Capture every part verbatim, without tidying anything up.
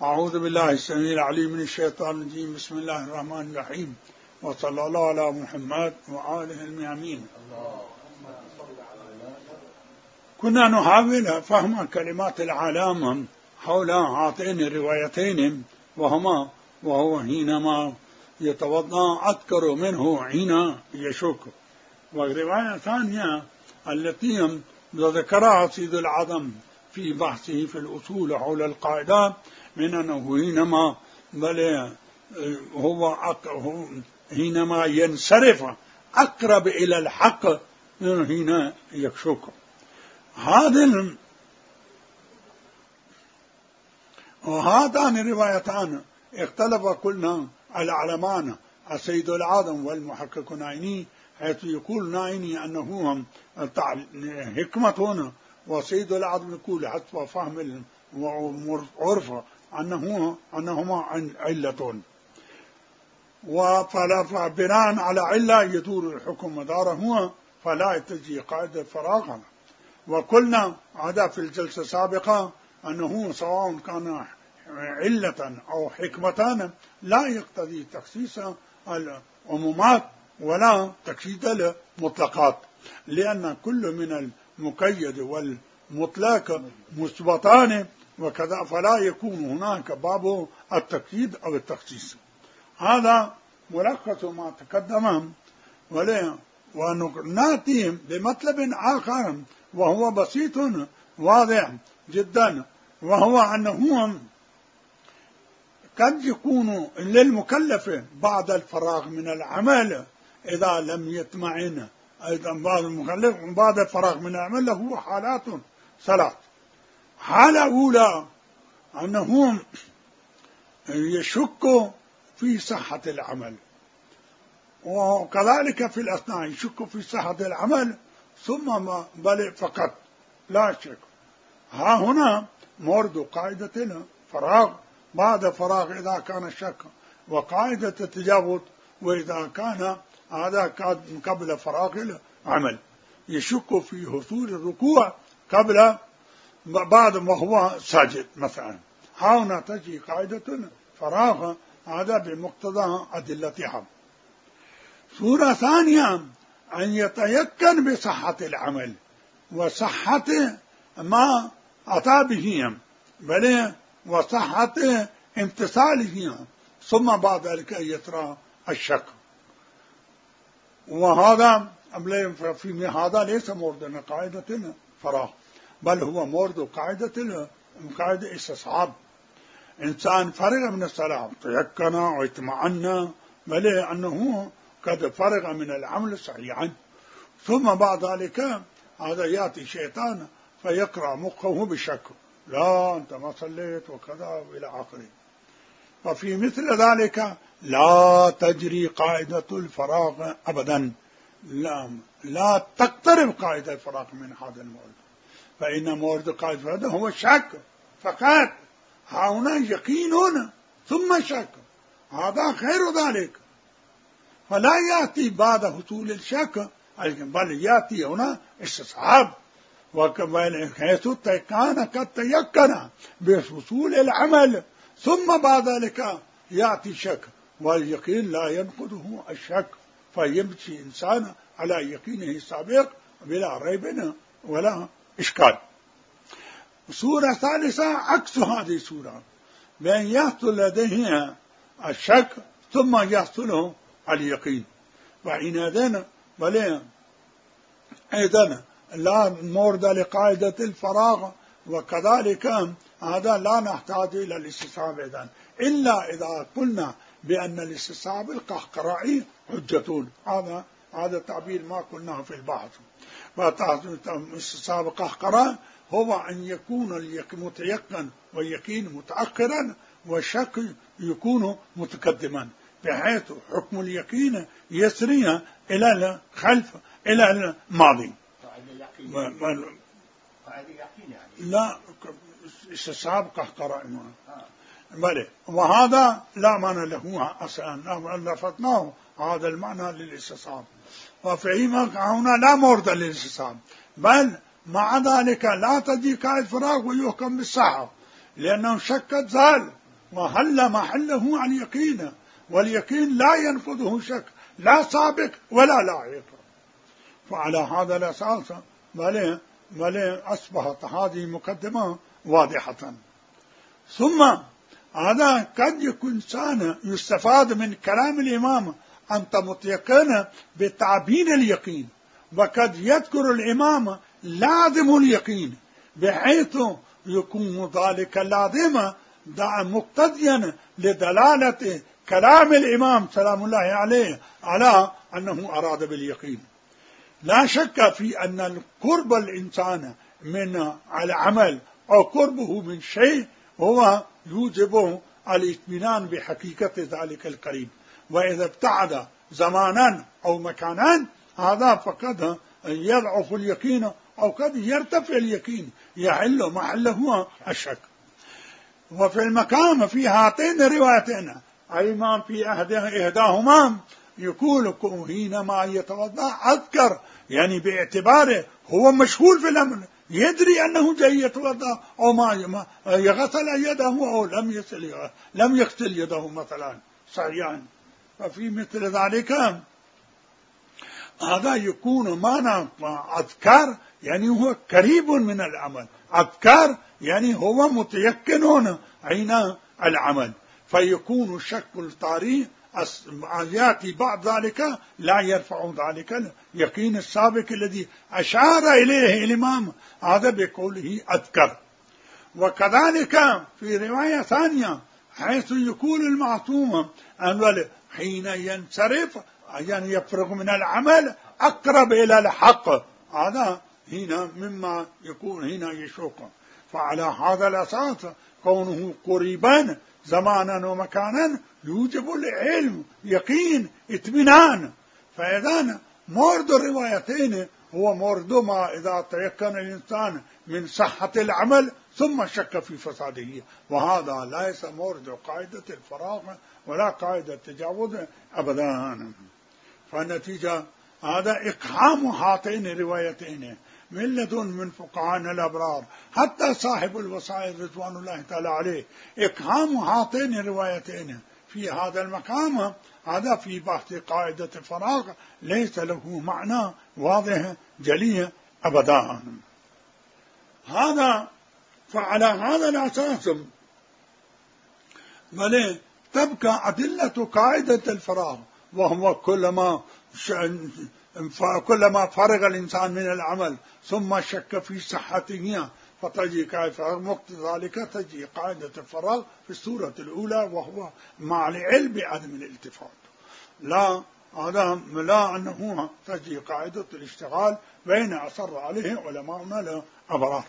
أعوذ بالله السميع العليم من الشيطان الرجيم. بسم الله الرحمن الرحيم، وصلى الله على محمد وآله الميامين. كنا نحاول فهم كلمات العلامة حول هاتين الروايتين، وهما وهو حينما يتوضأ أذكر منه حين يشك، والرواية الثانية التي ذكرها سيد العظم في بحثه في الأصول حول القاعدة من أنه حينما بل هو حينما ينصرف أقرب إلى الحق من حين يشك. هذا وهاتان الروايتان اختلف كلنا العلمان السيد العظم والمحقق نايني، حيث يقول نايني أنه حكمة، وسيد العظم يقول حسب فهم وعرف أنه أنهما علة، وفلا بناء على علة يدور الحكم مداره، فلا تجي قاعدة فراغا. وقلنا هذا في الجلسة السابقة أنه سواء كان علة أو حكمة لا يقتضي تخصيص العمومات ولا تقييد المطلقات، لأن كل من المقيد والمطلق مثبتان، وكذا فلا يكون هناك باب التقييد أو التخصيص. هذا ملخص ما تقدم، ونأتي بمطلب آخر وهو بسيط واضح جدا، وهو أنه قد يكون للمكلف بعد الفراغ من العمل إذا لم يطمئن، أيضا بعض المكلف بعد الفراغ من العمل له حالات ثلاث. حالة أولى أنه يشك في صحة العمل، وكذلك في الأثناء يشك في صحة العمل ثم بل فقط لا شك. ها هنا مورد قاعدة الفراغ بعد فراغ إذا كان الشك، وقاعدة التجاوز وإذا كان هذا قبل فراغ العمل. يشك في حصول الركوع قبل بعد ما هو ساجد مثلا. ها هنا تجي قاعدة فراغ، هذا بمقتضى أدلتها. صورة ثانية أن يتيقن بصحة العمل وصحة ما أتى به، بل وصحة امتثاله، ثم بعد ذلك يترى الشك. وهذا في هذا ليس مورد قاعدة الفراغ، بل هو مورد قاعدة قاعدة استصحاب. إنسان فرغ من الصلاة تيقن واطمأن بل أنه قد فرغ من العمل صحيحا، ثم بعد ذلك هذا يأتي شيطان فيقرأ مخه بالشك، لا أنت ما صليت وكذا إلى آخره. وفي مثل ذلك لا تجري قاعدة الفراغ أبدا، لا, لا تقترب قاعدة الفراغ من هذا المورد، فإن مورد قاعدة الفراغ هو الشك فقط. هنا يقين ثم شك، هذا خير ذلك، فلا يأتي بعد حصول الشك، بل يأتي هنا استصحاب، حيث كان قد تيقن بحصول العمل ثم بعد ذلك يأتي شك، واليقين لا ينقضه الشك، فيمشي إنسان على يقينه السابق بلا ريب ولا إشكال. صورة ثالثة عكس هذه الصورة، بأن يحصل لديه الشك ثم يحصله اليقين، وعنادنا بل أيضا لا مورد لقاعدة الفراغ، وكذلك هذا لا نحتاج إلى الاستصحاب إذن إلا إذا قلنا بأن الاستصحاب القهقرائي حجة. هذا هذا تعبير ما قلناه في البحث. استصحاب القهقراء هو أن يكون المتيقن واليقين متأخرا، والشك يكون متقدما، بحيث حكم اليقين يسري إلى الخلف إلى الماضي. لا استصحاب قهقراء بلى، وهذا لا معنى له أصلا، لفتناه هذا المعنى للاستصحاب، وفيما هنا لا مورد للاستصحاب، بل مع ذلك لا تجي قاعدة فراغ ويحكم بالصحة، لأنه شك زال وهل محله عن يقين، واليقين لا ينفذه شك، لا سابق ولا لاحق. فعلى هذا الأساس بل بل أصبحت هذه مقدمة واضحة. ثم هذا قد يكون إنسان يستفاد من كلام الإمام أنت متيقن بتعبين اليقين، وقد يذكر الإمام لازم اليقين بحيث يكون ذلك اللازم مقتضيا لدلالة كلام الإمام سلام الله عليه على أنه أراد باليقين. لا شك في أن القرب الإنسان من العمل أو قربه من شيء هو يوجب الاطمئنان بحقيقة ذلك القريب، وإذا ابتعد زمانا أو مكانا هذا فقد يضعف اليقين أو قد يرتفع اليقين يحل محله الشك. وفي المقام في هاتين الروايتين أيضا في إحداهما يقول حينما يتوضأ أذكر، يعني باعتباره هو مشغول في الأمر، يدري أنه جاي يتوضأ أو ما يغسل يده أو لم يغسل لم يغسل يده مثلا صحيحا. ففي مثل ذلك هذا يكون معنى أذكار، يعني هو قريب من العمل، أذكار يعني هو متيقن عين العمل، فيكون الشك الطارئ يأتي بعد ذلك لا يرفع ذلك اليقين السابق الذي أشار إليه الإمام هذا بقوله أذكر. وكذلك في رواية ثانية حيث يقول المعصوم أن حين ينصرف يعني يفرغ من العمل أقرب إلى الحق، هذا هنا مما يكون هنا يشوق. فعلى هذا الأساس كونه قريبا زمانا ومكانا يوجب العلم يقين اطمئنان. فإذا مورد الروايتين هو مورد ما إذا تيقن الإنسان من صحة العمل ثم شك في فساده، وهذا ليس مورد قاعدة الفراغ ولا قاعدة التجاوز أبدا. فالنتيجة هذا إقحام هاتين الروايتين من لدن من فقهاء الأبرار حتى صاحب الوسائل رضوان الله تعالى عليه، إقحام هاتين الروايتين في هذا المقام هذا في بحث قاعدة الفراغ ليس له معنى واضح جلي أبدا. هذا فعلى هذا الأساس بل تبقى أدلة قاعدة الفراغ، وهو كلما كلما فرغ الإنسان من العمل ثم شك في صحته فتجي كيف مقتضى ذلك تجي قاعدة الفراغ في السورة الأولى، وهو مع العلم بعدم الالتفات، لا هذا لا أنه تجي قاعدة الاشتغال بين أصر عليه علماؤنا الأبرار.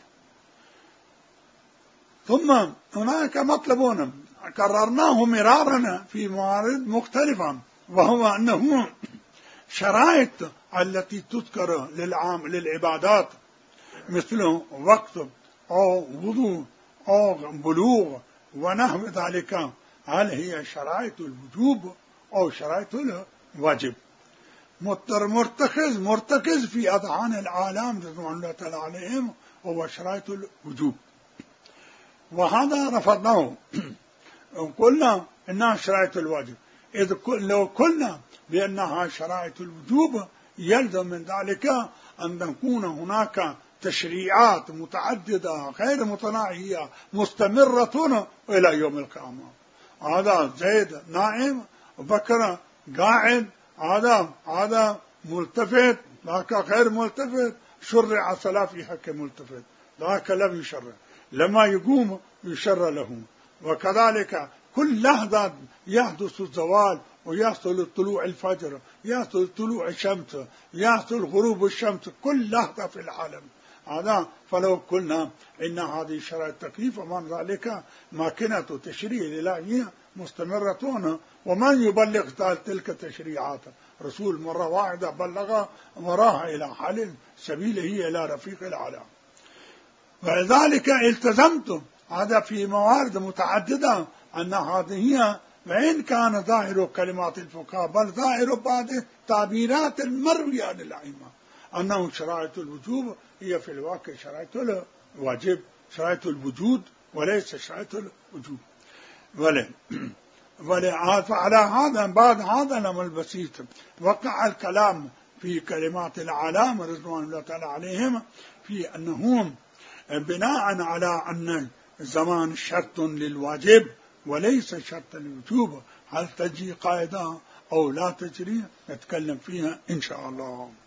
ثم هناك مطلب كررناه مرارا في موارد مختلفة، وهو أنه شرائط التي تذكر للعام للعبادات مثل وقت أو وضوء أو بلوغ ونحو ذلك، هل هي شرائط الوجوب أو شرائط الواجب؟ مرتكز مرتكز في أذهان العالم رضوان الله تعالى عليهم هو شرائط الوجوب، وهذا رفضناه قلنا إنها شرائط الواجب. إذ لو قلنا بأنها شرائط الوجوب يلزم من ذلك أن تكون هناك تشريعات متعددة غير متناهية مستمرة إلى يوم القيامة. هذا زيد نائم بكر قاعد، هذا هذا ملتفت ذاك غير ملتفت، شرع صلاة في حق ملتفت ذاك لم يشرع، لما يقوم يشرع له. وكذلك كل لحظة يحدث الزوال ويحصل طلوع الفجر، يحصل طلوع الشمس، يحصل غروب الشمس، كل لحظة في العالم هذا. فلو قلنا إن هذه شرائط التكليف ومن ذلك ماكنة تشريع الإلهية مستمرة، ومن يبلغ تلك التشريعات؟ رسول مرة واحدة بلغ وراها إلى حال سبيله إلى رفيق الأعلى. ولذلك التزمت هذا في موارد متعددة أن هذه وإن كان ظاهر كلمات الفقهاء بل ظاهر بعض تعبيرات المروية عن الأئمة أنه شرائط الوجوب هي في الواقع شرائط الواجب، شرائط الوجود وليس شرائط الوجوب. ولا فعلى هذا بعد هذا الأمر البسيط وقع الكلام في كلمات العلامة رضوان الله تعالى عليهم في أنهم بناء على أن الزمان شرط للواجب وليس شرط للوجوب، هل تجي قاعدة أو لا تجري نتكلم فيها إن شاء الله.